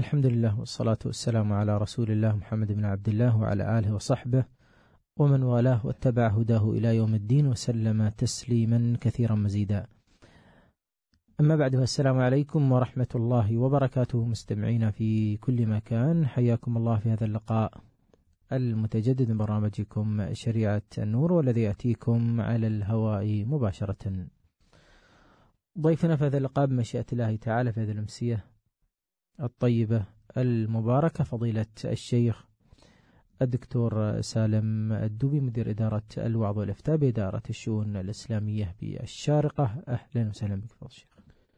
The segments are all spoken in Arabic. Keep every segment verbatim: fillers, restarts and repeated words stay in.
الحمد لله والصلاة والسلام على رسول الله محمد بن عبد الله وعلى آله وصحبه ومن والاه واتبع هداه إلى يوم الدين وسلم تسليما كثيرا مزيدا. أما بعد، السلام عليكم ورحمة الله وبركاته. مستمعين في كل مكان، حياكم الله في هذا اللقاء المتجدد من برنامجكم شريعة النور، والذي يأتيكم على الهواء مباشرة. ضيفنا في هذا اللقاء بمشيئة الله تعالى في هذه الأمسية الطيبة المباركة فضيلة الشيخ الدكتور سالم الدوبي، مدير إدارة الوعظ والإفتاء بإدارة الشؤون الإسلامية بالشارقة. أهلا وسهلا بك فضيلة الشيخ.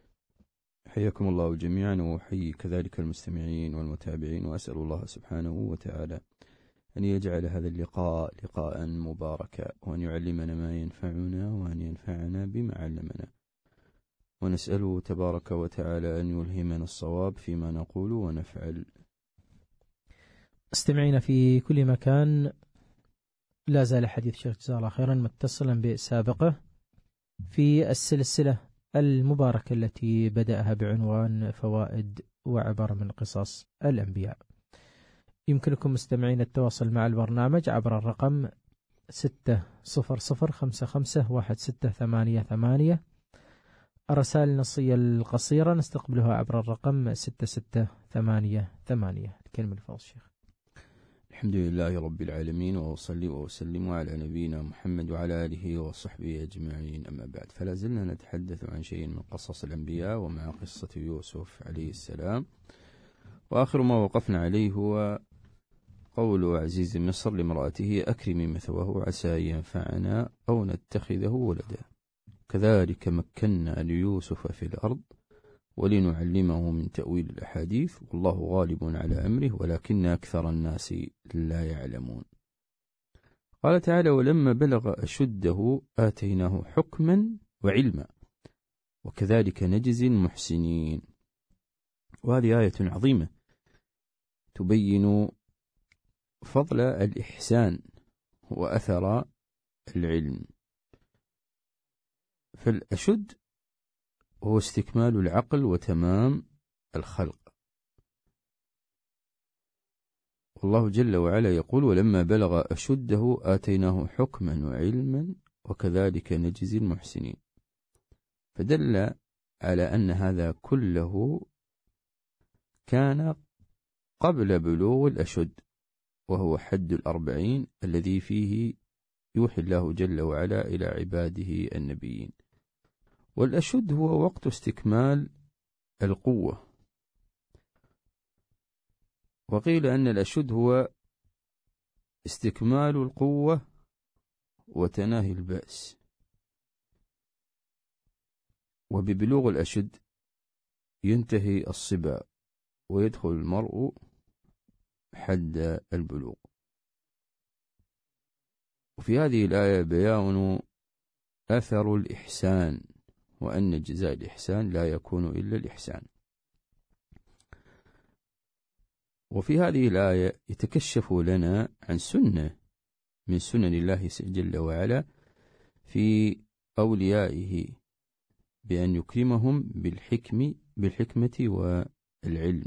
حياكم الله جميعا، وحيي كذلك المستمعين والمتابعين، وأسأل الله سبحانه وتعالى أن يجعل هذا اللقاء لقاء مباركا، وأن يعلمنا ما ينفعنا، وأن ينفعنا بما علمنا، ونسأله تبارك وتعالى أن يلهمنا الصواب فيما نقول ونفعل. استمعينا في كل مكان، لا زال حديث الشيخ جزاه الله خيرا متصلا بسابقه في السلسلة المباركة التي بدأها بعنوان فوائد وعبر من قصص الأنبياء. يمكنكم مستمعين التواصل مع البرنامج عبر الرقم ستة صفر صفر خمسة خمسة واحد ستة ثمانية ثمانية. الرسائل النصية القصيرة نستقبلها عبر الرقم ستة ستة ثمانية ثمانية. الكلمة لفضل الشيخ. الحمد لله رب العالمين، وأصلي وأسلم على نبينا محمد وعلى آله وصحبه أجمعين. أما بعد، فلا زلنا نتحدث عن شيء من قصص الأنبياء، ومع قصة يوسف عليه السلام. وآخر ما وقفنا عليه هو قول عزيز مصر لامرأته: أكرمي مثواه عسى أن ينفعنا أو نتخذه ولدا، كذلك مكنا ليوسف في الأرض ولنعلمه من تأويل الأحاديث، والله غالب على أمره ولكن أكثر الناس لا يعلمون. قال تعالى: ولما بلغ أشده آتيناه حكما وعلما وكذلك نجزي المحسنين. وهذه آية عظيمة تبين فضل الإحسان وأثر العلم. فالأشد هو استكمال العقل وتمام الخلق، والله جل وعلا يقول: ولما بلغ أشده آتيناه حكما وعلما وكذلك نجزي المحسنين. فدل على أن هذا كله كان قبل بلوغ الأشد، وهو حد الأربعين الذي فيه يوحي الله جل وعلا إلى عباده النبيين. والأشد هو وقت استكمال القوة، وقيل أن الأشد هو استكمال القوة وتناهي البأس. وببلوغ الأشد ينتهي الصبا ويدخل المرء حد البلوغ. وفي هذه الآية بيان أثر الإحسان، وأن جزاء الإحسان لا يكون إلا الإحسان. وفي هذه الآية يتكشف لنا عن سنة من سنن الله جل وعلا في أوليائه، بأن يكرمهم بالحكم بالحكمة والعلم.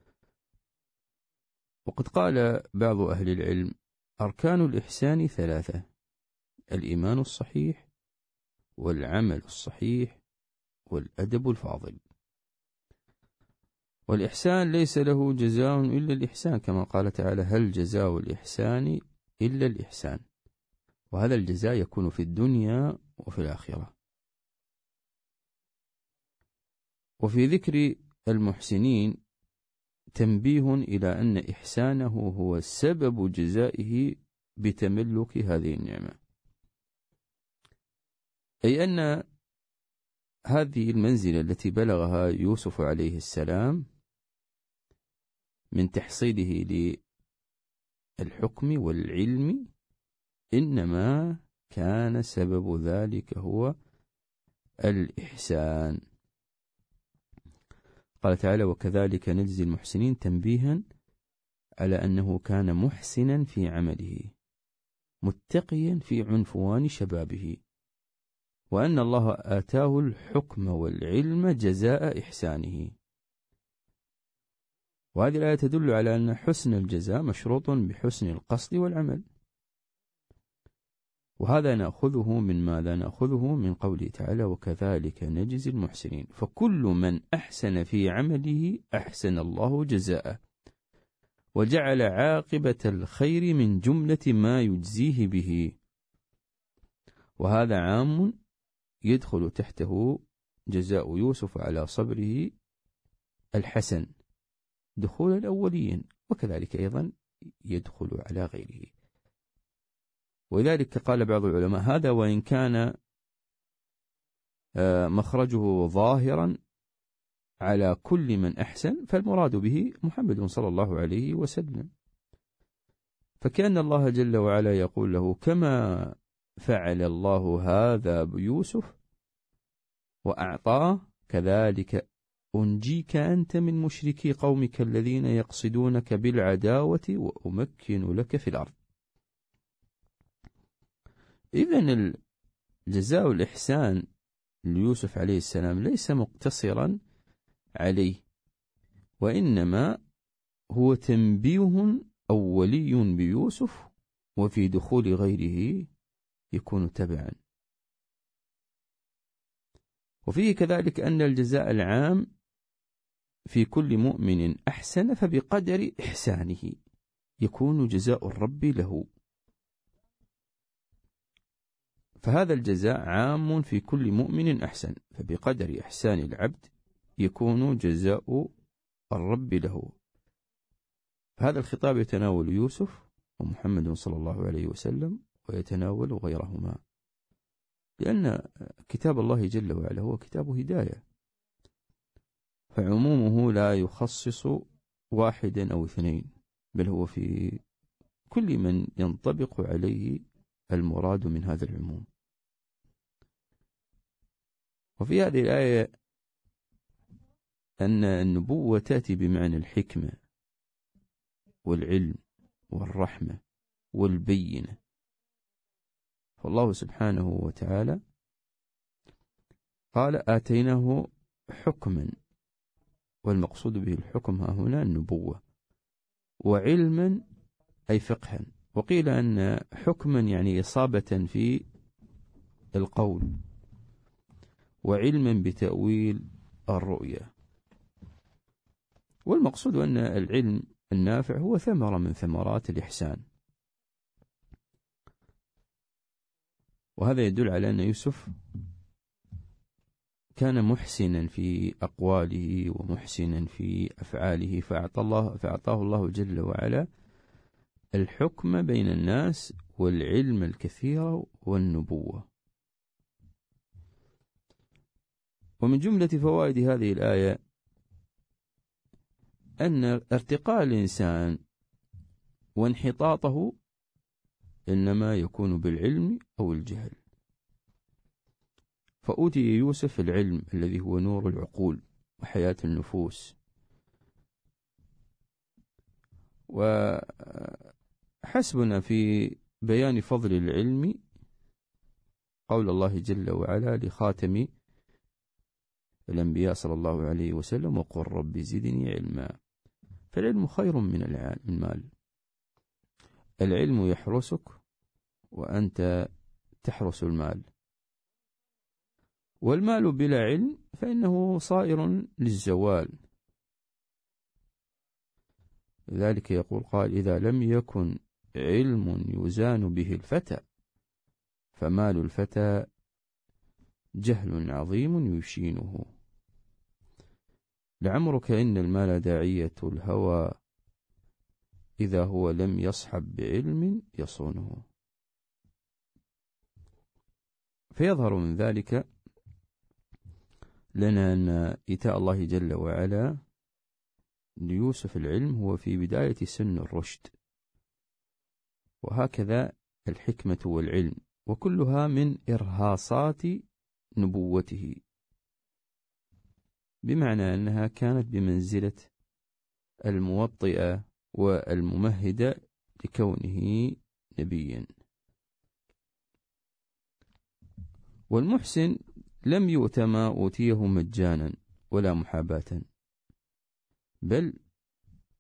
وقد قال بعض أهل العلم: أركان الإحسان ثلاثة: الإيمان الصحيح، والعمل الصحيح، والأدب الفاضل. والإحسان ليس له جزاء إلا الإحسان، كما قال تعالى: هل جزاء الإحسان إلا الإحسان. وهذا الجزاء يكون في الدنيا وفي الآخرة. وفي ذكر المحسنين تنبيه إلى أن إحسانه هو سبب جزائه بتملك هذه النعمة، أي أن هذه المنزلة التي بلغها يوسف عليه السلام من تحصيله للحكم والعلم إنما كان سبب ذلك هو الإحسان. قال تعالى: وكذلك نجزي المحسنين، تنبيها على أنه كان محسنا في عمله متقيا في عنفوان شبابه، وأن الله آتاه الحكم والعلم جزاء إحسانه. وهذه الآية تدل على أن حسن الجزاء مشروط بحسن القصد والعمل. وهذا نأخذه من ماذا؟ نأخذه من قوله تعالى: وكذلك نجزي المحسنين. فكل من أحسن في عمله أحسن الله جزاءه، وجعل عاقبة الخير من جملة ما يجزيه به. وهذا عام يدخل تحته جزاء يوسف على صبره الحسن دخول الأولين، وكذلك أيضا يدخل على غيره. ولذلك قال بعض العلماء: هذا وإن كان مخرجه ظاهرا على كل من أحسن، فالمراد به محمد صلى الله عليه وسلم. فكأن الله جل وعلا يقول له: كما فعل الله هذا بيوسف وأعطاه، كذلك أنجيك أنت من مشركي قومك الذين يقصدونك بالعداوة وأمكن لك في الأرض. إذن الجزاء الإحسان ليوسف عليه السلام ليس مقتصرا عليه، وإنما هو تنبيه أولي بيوسف، وفي دخول غيره يكون تبعا. وفيه كذلك أن الجزاء العام في كل مؤمن أحسن، فبقدر إحسانه يكون جزاء الرب له. فهذا الجزاء عام في كل مؤمن أحسن، فبقدر إحسان العبد يكون جزاء الرب له. هذا الخطاب يتناول يوسف ومحمد صلى الله عليه وسلم، ويتناول غيرهما، لأن كتاب الله جل وعلا هو كتاب هداية، فعمومه لا يخصص واحدا أو اثنين، بل هو في كل من ينطبق عليه المراد من هذا العموم. وفي هذه الآية أن النبوة تأتي بمعنى الحكمة والعلم والرحمة والبينة. فالله سبحانه وتعالى قال: آتيناه حكما، والمقصود به الحكم ها هنا النبوة، وعلما أي فقها. وقيل أن حكما يعني إصابة في القول، وعلما بتأويل الرؤية. والمقصود أن العلم النافع هو ثمرة من ثمرات الإحسان. وهذا يدل على أن يوسف كان محسنا في أقواله ومحسنا في أفعاله، فأعطى الله فأعطاه الله جل وعلا الحكم بين الناس والعلم الكثير والنبوة. ومن جملة فوائد هذه الآية أن ارتقاء الإنسان وانحطاطه إنما يكون بالعلم أو الجهل. فأوتي يوسف العلم الذي هو نور العقول وحياة النفوس. وحسبنا في بيان فضل العلم قول الله جل وعلا لخاتم الأنبياء صلى الله عليه وسلم: وقل رب زدني علما. فالعلم خير من المال. العلم يحرسك وأنت تحرس المال، والمال بلا علم فإنه صائر للزوال. لذلك يقول قال: إذا لم يكن علم يزان به الفتى، فمال الفتى جهل عظيم يشينه. لعمرك إن المال داعية الهوى، إذا هو لم يصحب بعلم يصونه. فيظهر من ذلك لنا أن إيتاء الله جل وعلا ليوسف العلم هو في بداية سن الرشد، وهكذا الحكمة والعلم، وكلها من إرهاصات نبوته، بمعنى أنها كانت بمنزلة الموطئة والممهدة لكونه نبيا. والمحسن لم يؤت ما أوتيه مجانا ولا محاباة، بل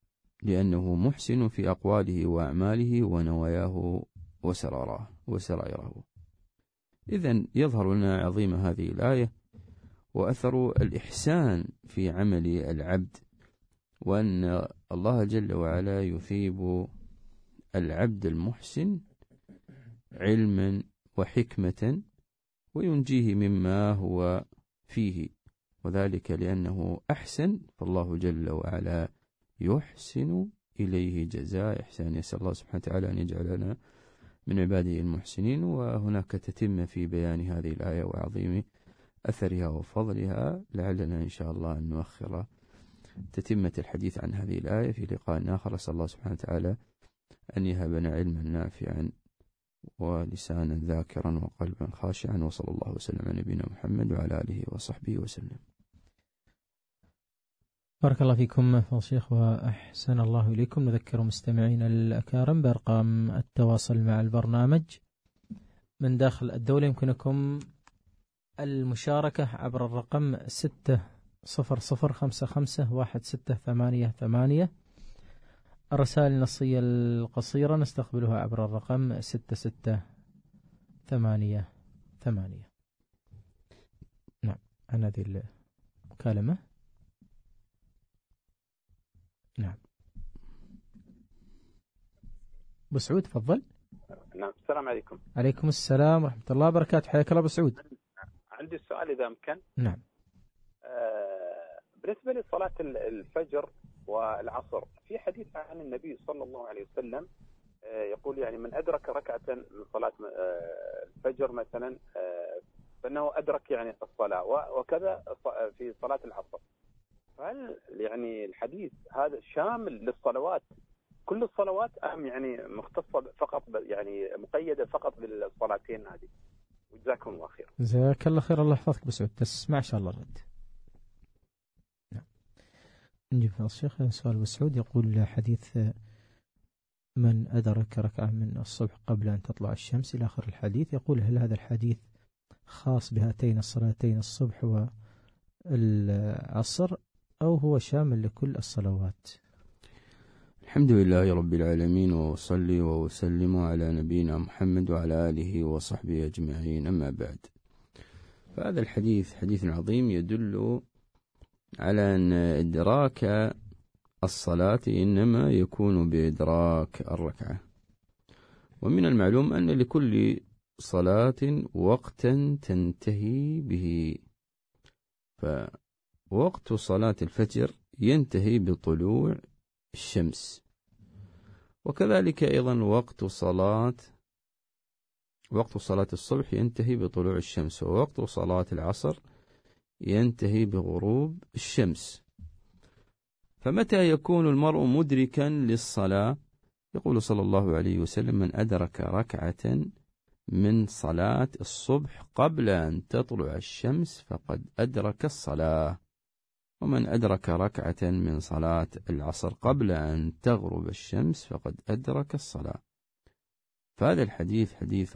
لأنه محسن في أقواله وأعماله ونواياه وسراره وسرائره. إذن يظهر لنا عظيم هذه الآية وأثر الإحسان في عمل العبد، وأن الله جل وعلا يثيب العبد المحسن علما وحكمة وينجيه مما هو فيه، وذلك لأنه أحسن، فالله جل وعلا يحسن إليه جزاء إحسان. يسأل الله سبحانه وتعالى أن يجعلنا من عباده المحسنين. وهناك تتم في بيان هذه الآية وعظيم أثرها وفضلها، لعلنا إن شاء الله أن نؤخر تتمة الحديث عن هذه الآية في لقاء آخر. أسأل الله سبحانه وتعالى أن يهبنا علما نافعا ولسانا ذاكرا وقلبا خاشعا، وصلى الله وسلم على نبينا محمد وعلى آله وصحبه وسلم. بارك الله فيكم فضل الشيخ وأحسن الله إليكم. نذكر مستمعين الأكارم بأرقام التواصل مع البرنامج من داخل الدولة. يمكنكم المشاركة عبر الرقم ستة صفر صفر خمسة خمسة واحد ستة ثمانية ثمانية. الرسائل النصية القصيرة نستقبلها عبر الرقم ستة ستة ثمانية ثمانية. نعم، عن هذه المكالمة. نعم، أبو سعود تفضل. نعم، السلام عليكم. عليكم السلام ورحمة الله وبركاته. حياك الله أبو سعود. عندي السؤال إذا أمكن. نعم. آه بالنسبة لصلاة الفجر والعصر، في حديث عن النبي صلى الله عليه وسلم آه يقول يعني من أدرك ركعة من صلاة آه الفجر مثلا آه فإنه أدرك يعني الصلاة، وكذا في صلاة العصر. هل يعني الحديث هذا شامل للصلوات كل الصلوات أم يعني مختصة فقط يعني مقيدة فقط بالصلاتين هذه؟ وجزاكم الله خير. جزاك الله خير، الله يحفظك بسعود. تسمع إن شاء الله الرد. نعم. نجيب الشيخ سؤال بسعود. يقول حديث من أدرك ركعة من الصبح قبل أن تطلع الشمس إلى آخر الحديث، يقول هل هذا الحديث خاص بهاتين الصلاتين الصبح والعصر أو هو شامل لكل الصلوات؟ الحمد لله رب العالمين، وصلي وسلم على نبينا محمد وعلى آله وصحبه أجمعين، أما بعد. فهذا الحديث حديث عظيم يدل على أن إدراك الصلاة إنما يكون بإدراك الركعة. ومن المعلوم أن لكل صلاة وقتا تنتهي به، فوقت صلاة الفجر ينتهي بطلوع الشمس، وكذلك أيضا وقت صلاة وقت صلاة الصبح ينتهي بطلوع الشمس، ووقت صلاة العصر ينتهي بغروب الشمس. فمتى يكون المرء مدركا للصلاة؟ يقول صلى الله عليه وسلم من أدرك ركعة من صلاة الصبح قبل أن تطلع الشمس فقد أدرك الصلاة، ومن أدرك ركعة من صلاة العصر قبل أن تغرب الشمس فقد أدرك الصلاة. فهذا الحديث حديث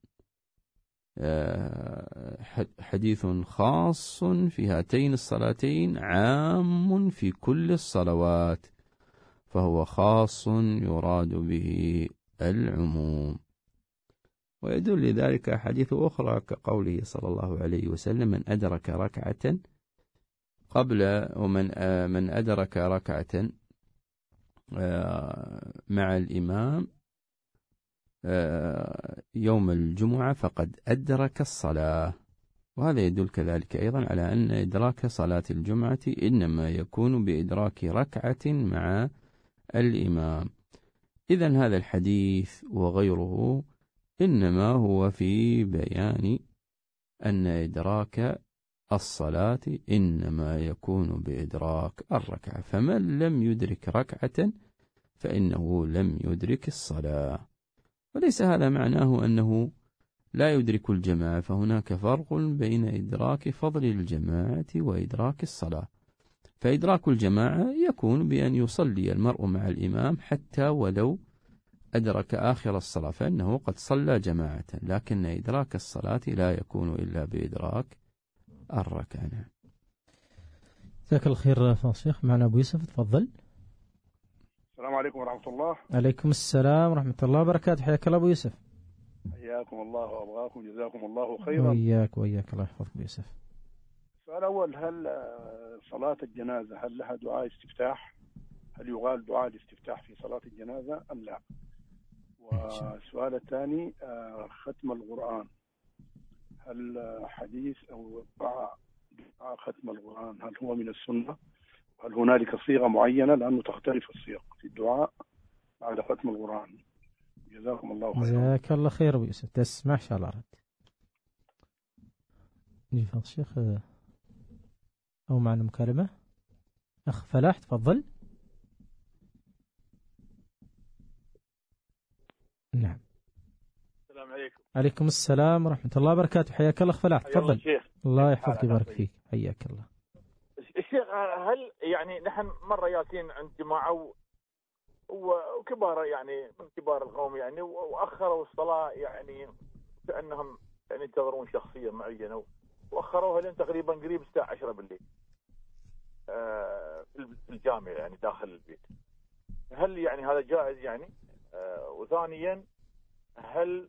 حديث خاص في هاتين الصلاتين، عام في كل الصلوات، فهو خاص يراد به العموم. ويدل لذلك حديث أخرى كقوله صلى الله عليه وسلم من أدرك ركعة قبل ومن من أدرك ركعة مع الإمام يوم الجمعة فقد أدرك الصلاة. وهذا يدل كذلك أيضا على أن إدراك صلاة الجمعة إنما يكون بإدراك ركعة مع الإمام. إذن هذا الحديث وغيره إنما هو في بيان أن إدراك الصلاة إنما يكون بإدراك الركعة، فمن لم يدرك ركعة فإنه لم يدرك الصلاة. وليس هذا معناه أنه لا يدرك الجماعة، فهناك فرق بين إدراك فضل الجماعة وإدراك الصلاة. فإدراك الجماعة يكون بأن يصلي المرء مع الإمام حتى ولو أدرك آخر الصلاة، فإنه قد صلى جماعة، لكن إدراك الصلاة لا يكون إلا بإدراك الركعة. جزاك الله خير فضل الشيخ. معنا أبو يوسف تفضل. السلام عليكم ورحمة الله. عليكم السلام ورحمة الله وبركاته. حياك الله أبو يوسف. حياكم الله وأبغاكم، جزاكم الله خيرا. وإياك وإياك، الله يحفظك أبو يوسف. السؤال الأول، هل صلاة الجنازة هل لها دعاء استفتاح؟ هل يقال دعاء الاستفتاح في صلاة الجنازة أم لا؟ والسؤال الثاني، ختم القرآن، هل حديث أو دعاء ختم القرآن هل هو من السنة؟ هل هنالك صيغة معينة؟ لأنه تختلف الصيغ في الدعاء بعد ختم القرآن. جزاكم الله خيرا. جزاك الله خير أبو يوسف. تسمع إن شاء الله رد. نجيب الشيخ أو معنا مكالمة. أخ فلاح تفضل. نعم. السلام عليكم. عليكم السلام ورحمة الله وبركاته. حياك الله أخ فلاح تفضل. الله يحفظك ويبارك فيك. حياك الله. الشيخ، هل يعني نحن مرة ياسين عند جماعة وكبار يعني من كبار القوم يعني وأخروا الصلاة يعني كأنهم يعني ينتظرون شخصية معينة وأخروها لين تقريبا قريب الساعة عشرة بالليل في الجامع يعني داخل البيت. هل يعني هذا جائز يعني؟ وثانيا، هل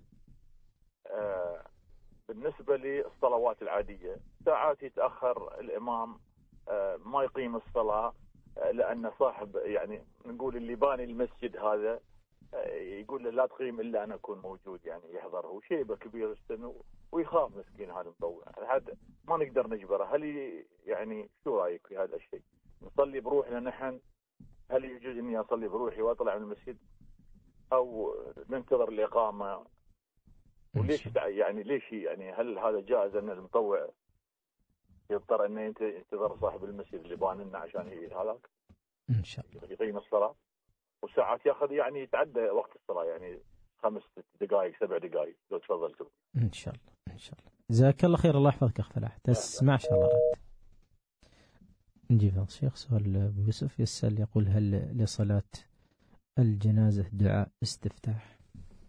بالنسبة للصلوات العادية ساعات يتأخر الإمام ما يقيم الصلاة لأن صاحب يعني نقول اللي باني المسجد هذا يقول له لا تقيم إلا أنا أكون موجود يعني يحضره، شيبة كبير السن ويخاف مسكين هذا المطوع، هذا ما نقدر نجبره. هل يعني شو رأيك في هذا الشيء؟ نصلي بروحنا نحن، هل يجوز إني أصلي بروحي وأطلع من المسجد أو ننتظر الإقامة؟ وليش يعني ليش يعني هل هذا جائز أن المطوع يضطر أنه ينتظر صاحب المسجد اللي بان لنا عشان هذاك إن شاء الله يقيم الصلاة؟ وساعات ياخذ يعني يتعدى وقت الصلاة يعني خمس دقائق سبع دقائق. لو تفضلتم. إن شاء الله إن شاء الله. جزاك الله خير. الله يحفظك أخ فلاح. تسمع إن شاء الله رد. نجيب الشيخ. سؤال أبو يوسف يسأل يقول هل لصلاة الجنازة دعاء استفتاح؟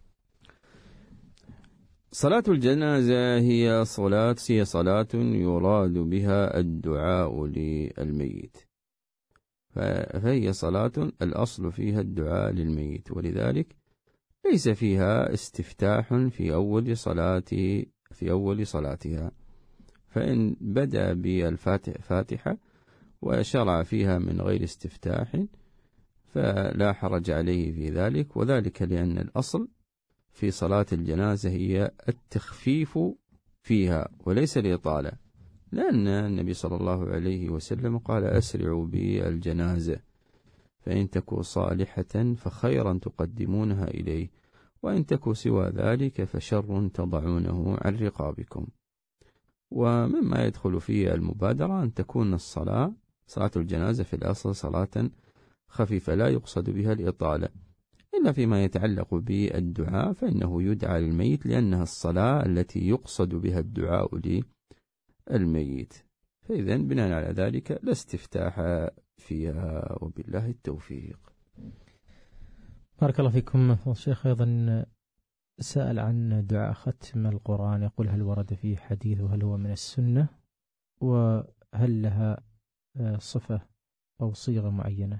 صلاة الجنازة هي صلاة هي صلاة يراد بها الدعاء للميت، فهي صلاة الأصل فيها الدعاء للميت، ولذلك ليس فيها استفتاح في أول صلاة في أول صلاتها. فإن بدأ بالفاتحة وشرع فيها من غير استفتاح فلا حرج عليه في ذلك، وذلك لأن الأصل في صلاة الجنازة هي التخفيف فيها وليس الإطالة، لأن النبي صلى الله عليه وسلم قال أسرعوا بالجنازة فإن تكو صالحة فخيرا تقدمونها إليه وإن تكو سوى ذلك فشر تضعونه عن رقابكم. ومما يدخل فيه المبادرة أن تكون الصلاة صلاة الجنازة في الأصل صلاة خفيفة لا يقصد بها الإطالة، إلا فيما يتعلق بالدعاء فإنه يدعى للميت لأنها الصلاة التي يقصد بها الدعاء للميت. فإذا بناء على ذلك لا استفتاح فيها، وبالله التوفيق. بارك الله فيكم. الشيخ أيضا سأل عن دعاء ختم القرآن، يقول هل ورد فيه حديث وهل هو من السنة وهل لها صفة أو صيغة معينة؟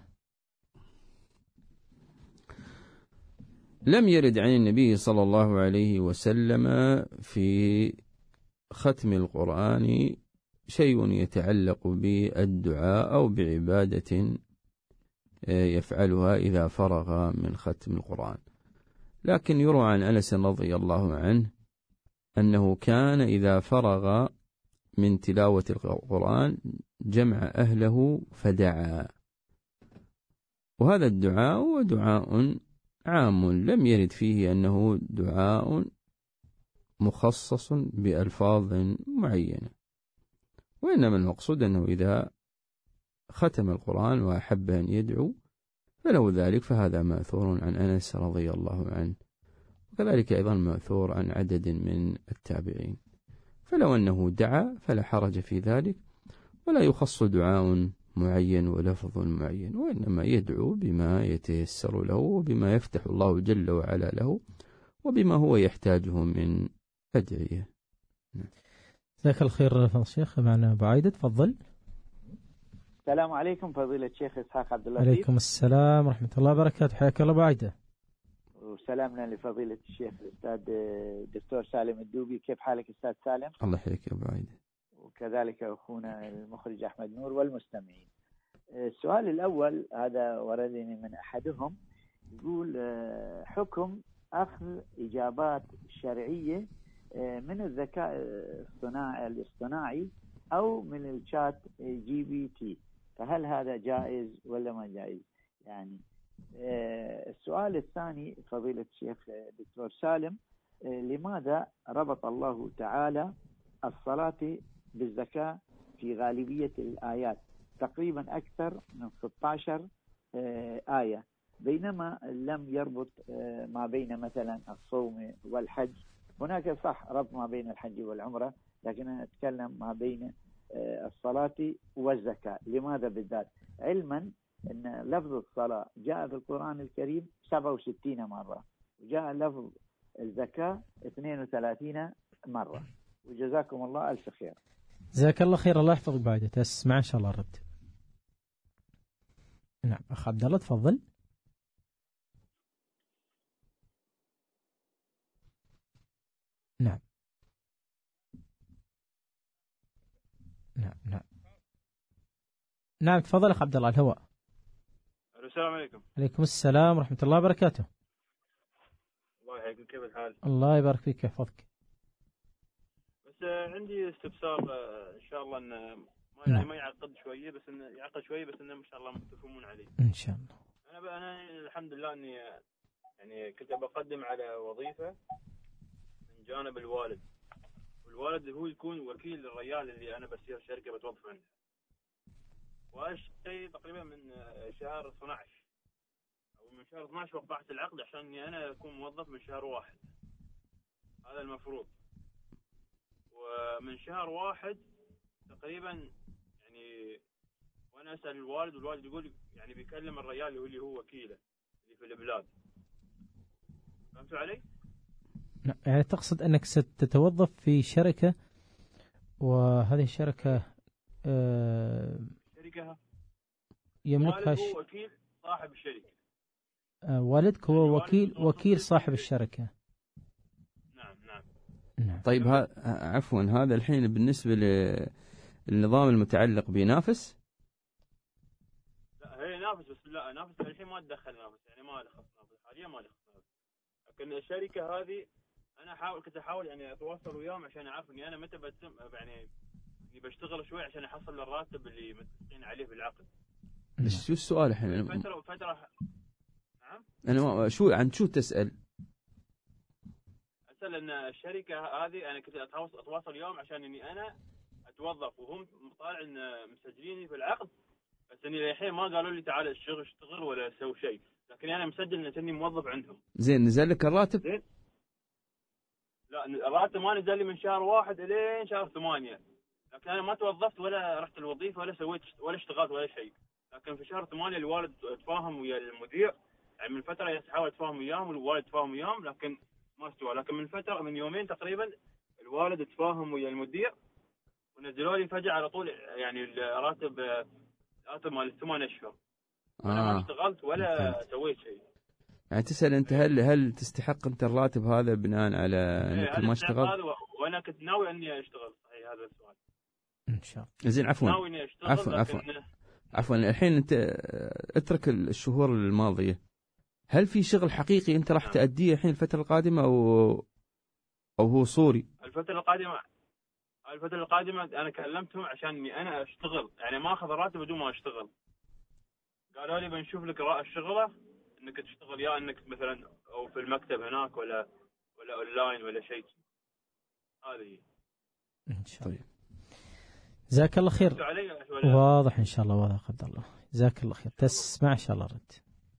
لم يرد عن النبي صلى الله عليه وسلم في ختم القرآن شيء يتعلق بالدعاء أو بعبادة يفعلها إذا فرغ من ختم القرآن، لكن يروى عن أنس رضي الله عنه أنه كان إذا فرغ من تلاوة القرآن جمع أهله فدعا، وهذا الدعاء هو دعاء عام لم يرد فيه أنه دعاء مخصص بألفاظ معينة، وإنما المقصود أنه إذا ختم القرآن وأحب أن يدعو فله ذلك، فهذا مأثور عن أنس رضي الله عنه، وكذلك أيضا مأثور عن عدد من التابعين. فلو أنه دعا فلا حرج في ذلك، ولا يخص دعاء معين ولفظ معين، وإنما يدعو بما يتيسر له وبما يفتح الله جل وعلا له وبما هو يحتاجه من أدعية. جزاك الخير فضل الشيخ. معنا أبو عايدة تفضل. السلام عليكم فضيلة الشيخ إسحاق عبد اللطيف. عليكم السلام ورحمة الله وبركاته، حياك الله بعيدة. وسلامنا لفضيلة الشيخ الأستاذ دكتور سالم الدوبي، كيف حالك أستاذ سالم؟ الله يحييك يا بعيدة. وكذلك أخونا المخرج أحمد نور والمستمعين. السؤال الأول هذا وردني من أحدهم، يقول حكم أخذ إجابات شرعية من الذكاء الصناعي الاصطناعي أو من الشات جي بي تي، فهل هذا جائز ولا ما جائز؟ يعني السؤال الثاني فضيلة الشيخ دكتور سالم، لماذا ربط الله تعالى الصلاة بالزكاة في غالبية الآيات تقريبا أكثر من ستة عشر آية، بينما لم يربط ما بين مثلا الصوم والحج؟ هناك صح ربط ما بين الحج والعمرة، لكن أنا أتكلم ما بين الصلاة والزكاة، لماذا بالذات؟ علما أن لفظ الصلاة جاء في القرآن الكريم سبعة وستين مرة، وجاء لفظ الزكاة اثنين وثلاثين مرة، وجزاكم الله ألف خير. جزاك الله خير، الله يحفظك بعد تسمع إن شاء الله الرد. نعم أخ عبد الله تفضل. نعم نعم نعم نعم تفضل أخ عبد الله على الهواء. السلام عليكم. عليكم السلام ورحمة الله وبركاته. الله يحييكم، كيف الحال؟ الله يبارك فيك يحفظك. بس عندي استفسار ان شاء الله ان ما يعني ما يعقد شويه، بس انه يعقد شويه بس انه ان شاء الله تفهمون عليه ان شاء الله. انا انا الحمد لله اني يعني كنت بقدم على وظيفه من جانب الوالد، والوالد هو يكون وكيل الرجال اللي انا بسير شركه بتوظف عنده، وهالشيء تقريبا من شهر اثنا عشر او من شهر اثنا عشر وقعت العقد عشان اني انا اكون موظف من شهر واحد، هذا المفروض. ومن شهر واحد تقريبا يعني وانا اسال الوالد، والوالد يقول يعني بيكلم الرجال اللي هو وكيله اللي في البلاد. فهمتوا علي؟ يعني تقصد انك ستتوظف في شركه، وهذه الشركه آه شركه يملكها والد هو وكيل صاحب الشركه. آه والدك هو وكيل وكيل صاحب الشركه. نعم نعم نعم. طيب ها عفوا، هذا الحين بالنسبة للنظام المتعلق بنافس؟ لا هي نافس، بس لا نافس الحين ما تدخل نافس، يعني ما لخص نافس حاليا، ما لخص نافس. لكن الشركة هذه أنا حاول كنت أحاول يعني أتواصل وياهم عشان أعرف إني أنا متى بتم يعني إني بشتغل شوي عشان أحصل الراتب اللي متفقين عليه بالعقد. بس شو السؤال الحين؟ فترة فترة نعم. أنا ما شو عن شو تسأل؟ أسأل إن الشركة هذه أنا كنت أتواصل وياهم عشان إني أنا أتوظف، وهم مطالع إن مسجليني في العقد، بس إني الحين ما قالوا لي تعال اشتغل اشتغل ولا سوي شيء، لكن أنا مسجل إني موظف عندهم. زين نزل لك الراتب؟ زين. لا الراتب ما نزل لي من شهر واحد إلين شهر ثمانية، لكن أنا ما توظفت ولا رحت الوظيفة ولا سويت ولا اشتغلت ولا شيء. لكن في شهر ثمانية الوالد تفاهم ويا المدير، يعني من فترة يحاول يتفاهم وياهم والوالد تفاهم وياهم، لكن ما استوى. لكن من فترة من يومين تقريبا الوالد تفاهم ويا المدير ونزلوا لي فجأة على طول يعني الراتب راتب مال الثمان أشهر. أنا آه. ما اشتغلت ولا فهمت. سويت شيء. يعني تسأل أنت هل هل تستحق أنت الراتب هذا بناء على أنك إيه ما اشتغلت؟ وأنا كنت ناوي إني أشتغل، صحيح هذا السؤال. إن شاء الله. زين عفوا. ناوي إني أشتغل. عفوا عفوا عفوا الحين أنت اترك الشهور الماضية، هل في شغل حقيقي أنت راح تأديه الحين الفترة القادمة أو أو هو صوري؟ الفترة القادمة الفترة القادمة أنا كلمتهم عشان إني أنا أشتغل، يعني ما أخذ راتب بدون ما أشتغل. قالوا لي بنشوف لك الشغلة إنك تشتغل، يا إنك مثلا أو في المكتب هناك ولا ولا أونلاين ولا شيء. هذه إن شاء الله. جزاك الله خير. واضح إن شاء الله، واضح عبد الله. جزاك الله خير. تسمع إن شاء الله رد.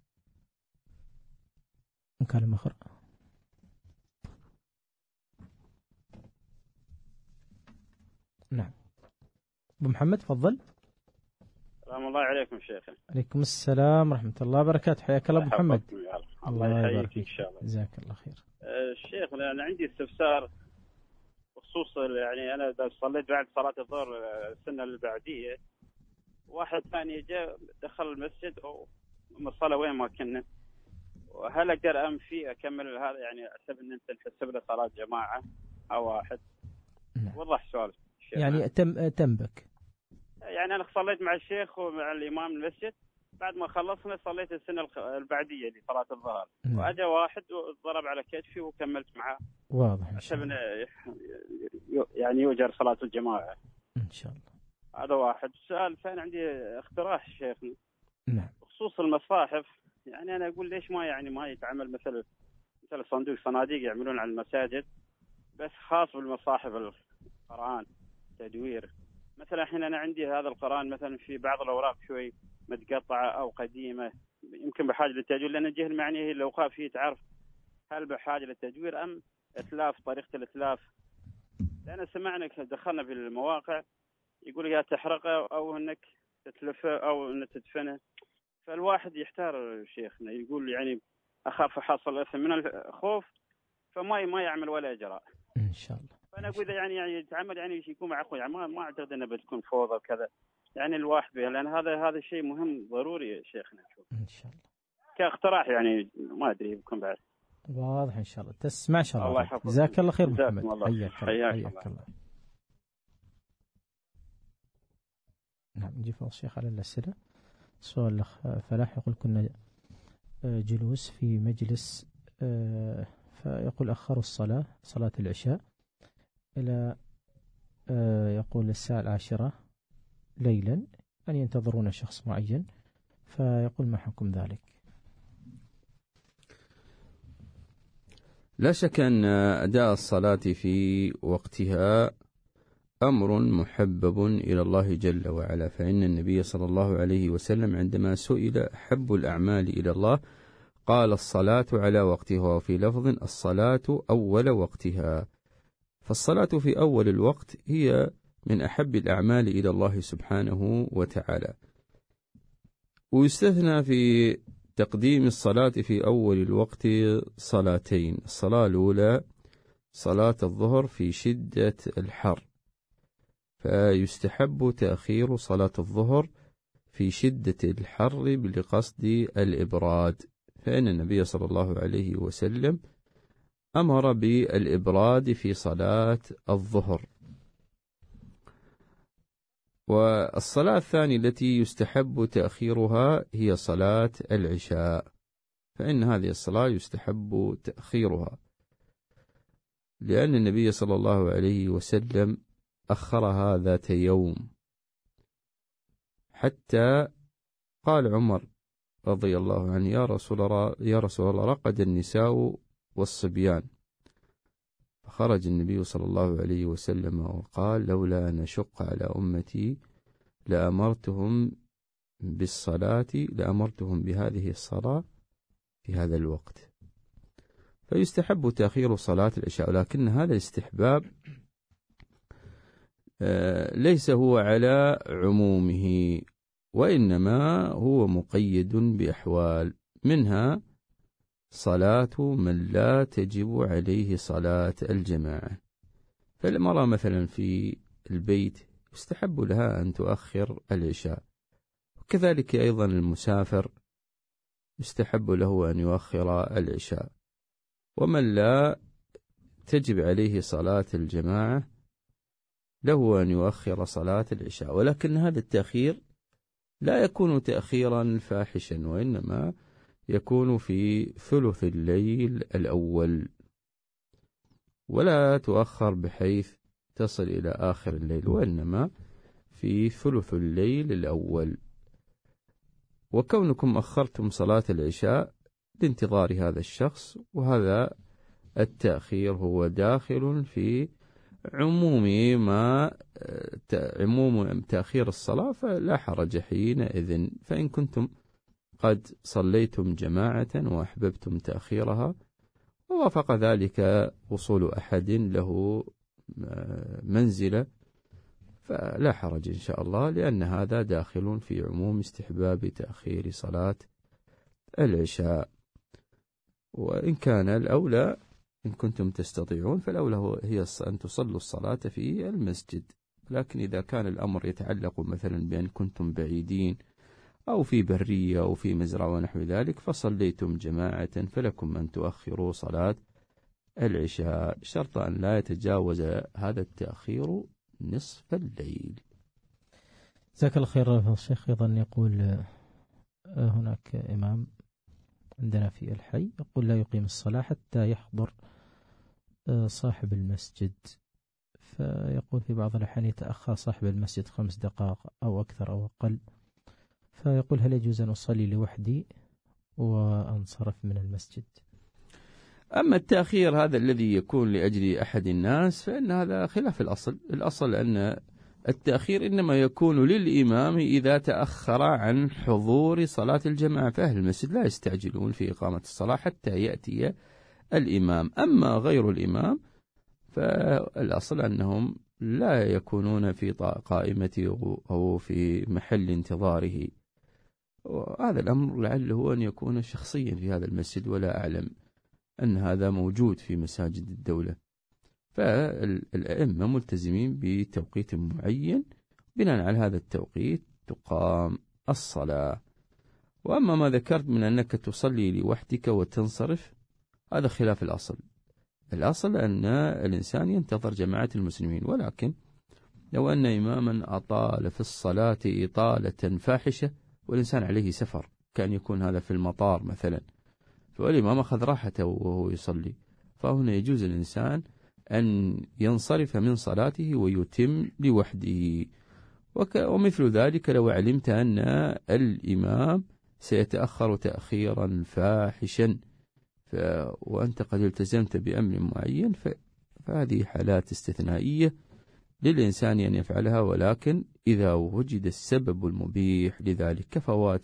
مكالمة أخرى. نعم. أبو محمد تفضل. السلام الله عليكم شيخ. عليكم السلام ورحمة الله وبركاته، حياك الله أبو محمد. الله يحييك إن شاء الله. جزاك الله خير. الشيخ أنا عندي استفسار بخصوص يعني أنا صليت بعد صلاة الظهر السنة البعدية، واحد ثاني جاء دخل المسجد أو الصلاة وين ما كنا، وهل أقدر أم فيه أكمل هذا يعني أحسب أن أنت تحسب له صلاة جماعة أو واحد؟ وضح سؤال يعني تم تنبك. يعني أنا صليت مع الشيخ ومع الإمام المسجد، بعد ما خلصنا صليت السنة البعدية لصلاة الظهر، وأجا واحد وضرب على كتفي وكملت معه. واضح إن شاء الله. يعني يؤجر صلاة الجماعة إن شاء الله. هذا واحد. السؤال الثاني عندي اقتراح شيخنا. نعم. بخصوص المصاحف، يعني أنا أقول ليش ما يعني ما يتعمل مثل مثل صندوق صناديق يعملون على المساجد بس خاص بالمصاحف القرآن تدوير. مثلا الحين أنا عندي هذا القرآن مثلا في بعض الأوراق شوي متقطعة أو قديمة يمكن بحاجة للتدوير، لأن الجهة المعنية هي الأوقاف فيه تعرف هل بحاجة للتدوير أم إتلاف، طريقة الإتلاف. لأن سمعنا دخلنا في المواقع يقول يا تحرقه أو أنك تتلفه أو أنك تدفنه، فالواحد يحتار شيخنا، يقول يعني أخاف أحصل إثم من الخوف فما ما يعمل ولا إجراء. إن شاء الله. فأنا أقول يعني يعني يتعمل يعني يكون معقول، يعني ما ما أعتقد أنه بتكون فوضى وكذا، يعني الواحد بها، لأن هذا هذا شيء مهم ضروري يا شيخنا. إن شاء الله. كاقتراح يعني ما أدري بكون بعد. واضح إن شاء الله. تسمع شاء الله. الله يحفظك. جزاك الله خير محمد. الله. حياك حياك الله. الله. الله. نعم نجي فضل الشيخ على الأسئلة. سؤال الأخ فلاح يقول كنا جلوس في مجلس فيقول أخروا الصلاة صلاة العشاء إلى يقول الساعة العاشرة ليلا، أن ينتظرون شخص معين، فيقول ما حكم ذلك؟ لا شك أن أداء الصلاة في وقتها أمر محبب إلى الله جل وعلا، فإن النبي صلى الله عليه وسلم عندما سئل أحب الأعمال إلى الله قال الصلاة على وقتها، وفي لفظ الصلاة أول وقتها. فالصلاة في أول الوقت هي من أحب الأعمال إلى الله سبحانه وتعالى. ويستثنى في تقديم الصلاة في أول الوقت صلاتين: الصلاة الأولى صلاة الظهر في شدة الحر، فيستحب تأخير صلاة الظهر في شدة الحر لقصد الإبراد، فإن النبي صلى الله عليه وسلم أمر بالإبراد في صلاة الظهر. والصلاة الثانية التي يستحب تأخيرها هي صلاة العشاء، فإن هذه الصلاة يستحب تأخيرها، لأن النبي صلى الله عليه وسلم أخرها ذات يوم، حتى قال عمر رضي الله عنه يا رسول الله يا رسول الله رقد النساء والصبيان، فخرج النبي صلى الله عليه وسلم وقال لولا أن أشق على أمتي لأمرتهم بالصلاة لأمرتهم بهذه الصلاة في هذا الوقت. فيستحب تأخير صلاة العشاء، لكن هذا الاستحباب ليس هو على عمومه، وإنما هو مقيد بأحوال، منها صلاة من لا تجب عليه صلاة الجماعة. فالمرأة مثلا في البيت يستحب لها أن تؤخر العشاء، وكذلك أيضا المسافر يستحب له أن يؤخر العشاء. ومن لا تجب عليه صلاة الجماعة له أن يؤخر صلاة العشاء، ولكن هذا التأخير لا يكون تأخيرا فاحشا، وإنما يكون في ثلث الليل الأول، ولا تؤخر بحيث تصل إلى آخر الليل، وإنما في ثلث الليل الأول. وكونكم أخرتم صلاة العشاء لانتظار هذا الشخص، وهذا التأخير هو داخل في عموم ما عموم تأخير الصلاة، فلا حرج حينئذ. فإن كنتم قد صليتم جماعة وأحببتم تأخيرها ووافق ذلك وصول أحد له منزلة، فلا حرج إن شاء الله، لأن هذا داخل في عموم استحباب تأخير صلاة العشاء. وإن كان الأولى إن كنتم تستطيعون فالأولى هي أن تصلوا الصلاة في المسجد، لكن إذا كان الأمر يتعلق مثلا بأن كنتم بعيدين أو في برية أو في مزرعة ونحو ذلك فصليتم جماعة فلكم أن تؤخروا صلاة العشاء شرط أن لا يتجاوز هذا التأخير نصف الليل. جزاك الله خير. الشيخ أيضا يقول هناك إمام عندنا في الحي يقول لا يقيم الصلاة حتى يحضر صاحب المسجد، فيقول في بعض الأحيان يتأخر صاحب المسجد خمس دقائق أو أكثر أو أقل، فيقول هل يجوز أن أصلي لوحدي وأنصرف من المسجد؟ أما التأخير هذا الذي يكون لأجل أحد الناس فإن هذا خلاف الأصل. الأصل أن التأخير إنما يكون للإمام إذا تأخر عن حضور صلاة الجماعة، فأهل المسجد لا يستعجلون في إقامة الصلاة حتى يأتي الإمام. أما غير الإمام فالأصل أنهم لا يكونون في قائمته أو في محل انتظاره، وهذا الأمر لعله أن يكون شخصيا في هذا المسجد، ولا أعلم أن هذا موجود في مساجد الدولة. فالأئمة ملتزمين بتوقيت معين، بناء على هذا التوقيت تقام الصلاة. وأما ما ذكرت من أنك تصلي لوحدك وتنصرف هذا خلاف الأصل. الأصل أن الإنسان ينتظر جماعة المسلمين، ولكن لو أن إماما أطال في الصلاة إطالة فاحشة والإنسان عليه سفر، كان يكون هذا في المطار مثلا، فالإمام أخذ راحته وهو يصلي، فهنا يجوز الإنسان أن ينصرف من صلاته ويتم لوحده. ومثل ذلك لو علمت أن الإمام سيتأخر تأخيرا فاحشا ف... وأنت قد التزمت بأمر معين، ف... فهذه حالات استثنائية للإنسان أن يفعلها، ولكن إذا وجد السبب المبيح لذلك كفوات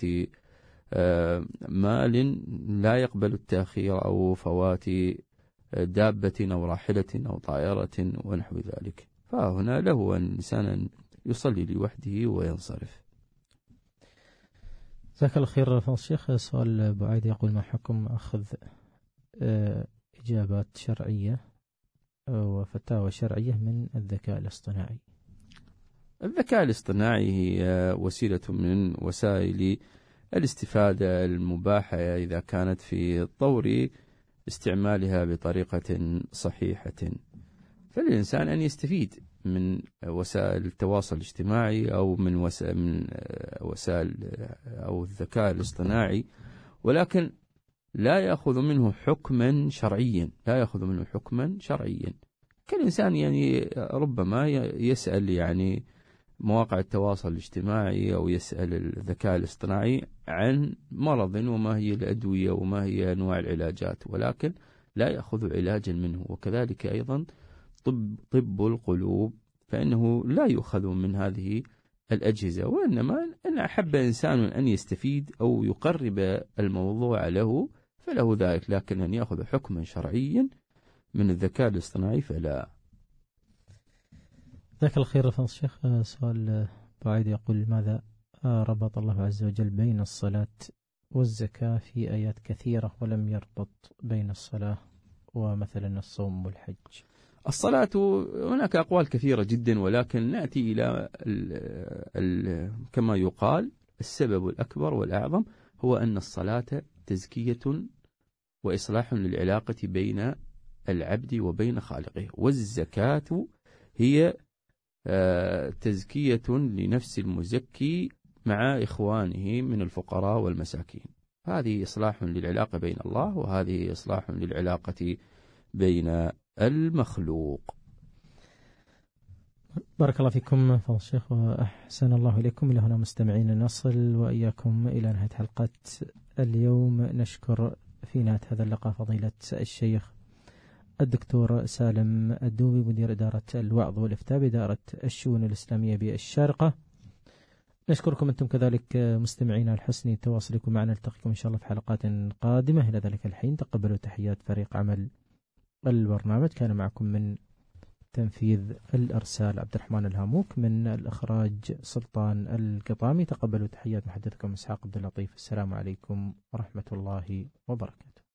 مال لا يقبل التأخير أو فوات دابة أو راحلة أو طائرة ونحو ذلك، فهنا له أن الإنسان يصلي لوحده وينصرف. جزاك الله خير. فضل الشيخ سؤال بعيد يقول ما حكم أخذ إجابات شرعية وفتاوى شرعية من الذكاء الاصطناعي؟ الذكاء الاصطناعي هي وسيلة من وسائل الاستفادة المباحة إذا كانت في طور استعمالها بطريقة صحيحة، فالإنسان أن يستفيد من وسائل التواصل الاجتماعي أو من وسائل, من وسائل أو الذكاء الاصطناعي، ولكن لا يأخذ منه حكما شرعيا، لا يأخذ منه حكما شرعيا. كالإنسان يعني ربما يسأل يعني مواقع التواصل الاجتماعي أو يسأل الذكاء الاصطناعي عن مرض وما هي الأدوية وما هي أنواع العلاجات، ولكن لا يأخذ علاجا منه. وكذلك أيضا طب, طب القلوب فإنه لا يؤخذ من هذه الأجهزة، وإنما أن أحب إنسان أن يستفيد أو يقرب الموضوع له فله ذلك، لكن أن يأخذ حكما شرعيا من الذكاء الاصطناعي فلا. ذاك الخير. فضل الشيخ سؤال بعيد يقول ماذا ربط الله عز وجل بين الصلاة والزكاة في آيات كثيرة ولم يربط بين الصلاة ومثلا الصوم والحج؟ الصلاة هناك أقوال كثيرة جدا، ولكن نأتي إلى ال ال كما يقال السبب الأكبر والأعظم هو أن الصلاة تزكية وإصلاح للعلاقة بين العبد وبين خالقه، والزكاة هي تزكية لنفس المزكي مع إخوانه من الفقراء والمساكين. هذه إصلاح للعلاقة بين الله، وهذه إصلاح للعلاقة بين المخلوق. بارك الله فيكم فضل الشيخ وأحسن الله إليكم. إلى هنا مستمعين نصل وإياكم إلى نهاية حلقة اليوم. نشكر في نهاية هذا اللقاء فضيلة الشيخ الدكتور سالم الدوبي مدير إدارة الوعظ والإفتاء بإدارة الشؤون الإسلامية بالشارقة. نشكركم أنتم كذلك مستمعين لحسن تواصلكم معنا. نلتقيكم إن شاء الله في حلقات قادمة. إلى ذلك الحين تقبلوا تحيات فريق عمل البرنامج. كان معكم من تنفيذ الإرسال عبد الرحمن الهاموك، من الإخراج سلطان القطامي. تقبلوا تحيات محدثكم إسحاق عبد اللطيف. السلام عليكم ورحمة الله وبركاته.